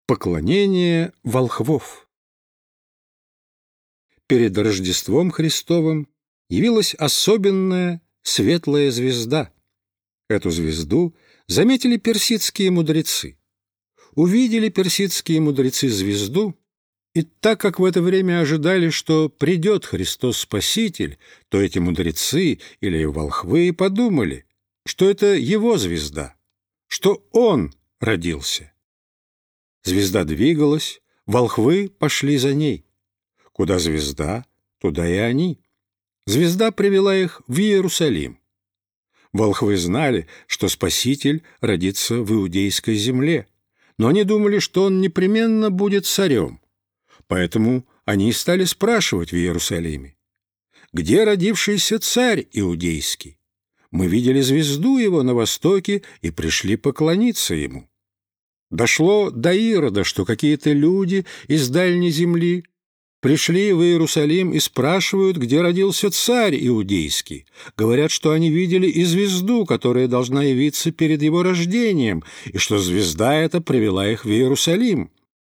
Поклонение волхвов. Перед Рождеством Христовым явилась особенная светлая звезда. Эту звезду заметили персидские мудрецы. Увидели персидские мудрецы звезду, и так как в это время ожидали, что придет Христос Спаситель, то эти мудрецы или волхвы подумали, что это его звезда, что он родился. Звезда двигалась, волхвы пошли за ней. Куда звезда, туда и они. Звезда привела их в Иерусалим. Волхвы знали, что Спаситель родится в иудейской земле, но они думали, что он непременно будет царем. Поэтому они стали спрашивать в Иерусалиме: «Где родившийся царь иудейский? Мы видели звезду его на востоке и пришли поклониться ему». Дошло до Ирода, что какие-то люди из дальней земли пришли в Иерусалим и спрашивают, где родился царь иудейский. Говорят, что они видели и звезду, которая должна явиться перед его рождением, и что звезда эта привела их в Иерусалим.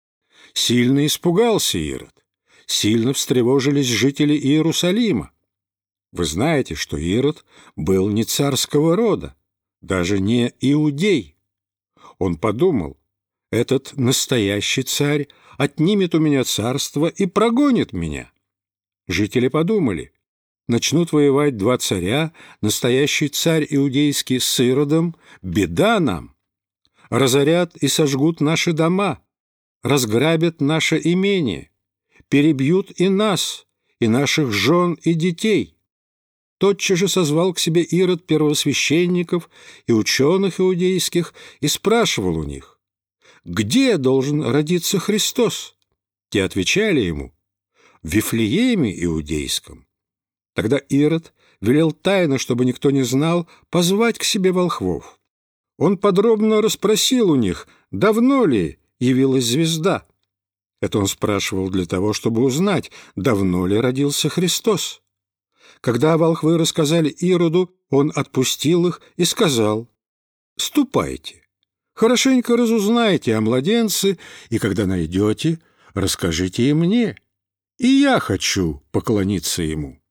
Сильно испугался Ирод. Сильно встревожились жители Иерусалима. Вы знаете, что Ирод был не царского рода, даже не иудей. Он подумал: этот настоящий царь отнимет у меня царство и прогонит меня. Жители подумали: начнут воевать два царя, настоящий царь иудейский с Иродом, беда нам. Разорят и сожгут наши дома, разграбят наше имение, перебьют и нас, и наших жен и детей. Тотчас же созвал к себе Ирод первосвященников и ученых иудейских и спрашивал у них: где должен родиться Христос? Те отвечали ему: в Вифлееме иудейском. Тогда Ирод велел тайно, чтобы никто не знал, позвать к себе волхвов. Он подробно расспросил у них, давно ли явилась звезда. Это он спрашивал для того, чтобы узнать, давно ли родился Христос. Когда волхвы рассказали Ироду, он отпустил их и сказал: «Ступайте, хорошенько разузнайте о младенце, и когда найдете, расскажите и мне, и я хочу поклониться ему».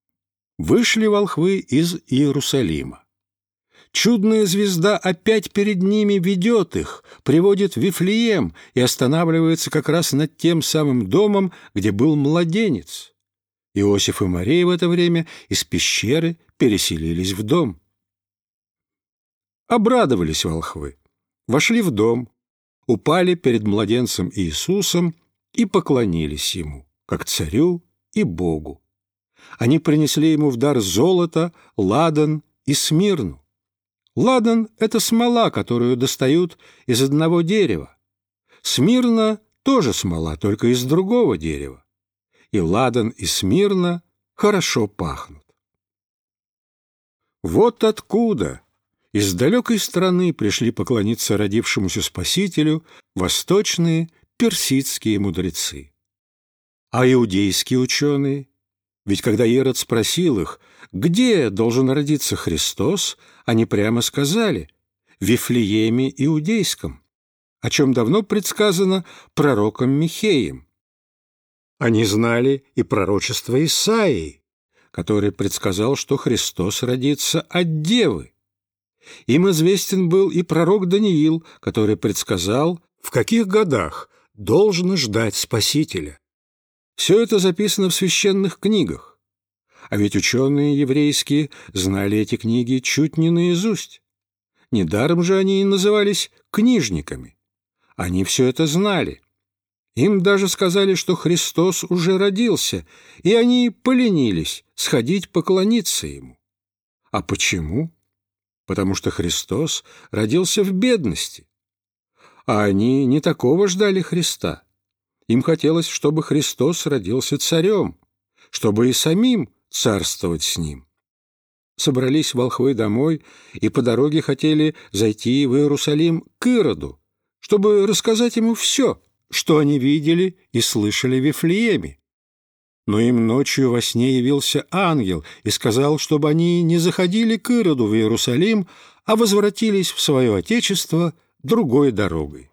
Вышли волхвы из Иерусалима. Чудная звезда опять перед ними ведет их, приводит в Вифлеем и останавливается как раз над тем самым домом, где был младенец. Иосиф и Мария в это время из пещеры переселились в дом. Обрадовались волхвы, вошли в дом, упали перед младенцем Иисусом и поклонились ему, как царю и Богу. Они принесли ему в дар золото, ладан и смирну. Ладан — это смола, которую достают из одного дерева. Смирна — тоже смола, только из другого дерева. И ладан, и смирна хорошо пахнут. Вот откуда из далекой страны пришли поклониться родившемуся Спасителю восточные персидские мудрецы. А иудейские ученые? Ведь когда Ирод спросил их, где должен родиться Христос, они прямо сказали: в Вифлееме иудейском, о чем давно предсказано пророком Михеем. Они знали и пророчество Исаии, который предсказал, что Христос родится от девы. Им известен был и пророк Даниил, который предсказал, в каких годах должно ждать Спасителя. Все это записано в священных книгах. А ведь ученые еврейские знали эти книги чуть не наизусть. Недаром же они и назывались книжниками. Они все это знали. Им даже сказали, что Христос уже родился, и они поленились сходить поклониться Ему. А почему? Потому что Христос родился в бедности. А они не такого ждали Христа. Им хотелось, чтобы Христос родился царем, чтобы и самим царствовать с Ним. Собрались волхвы домой и по дороге хотели зайти в Иерусалим к Ироду, чтобы рассказать ему все, что они видели и слышали в Вифлееме. Но им ночью во сне явился ангел и сказал, чтобы они не заходили к Ироду в Иерусалим, а возвратились в свое отечество другой дорогой.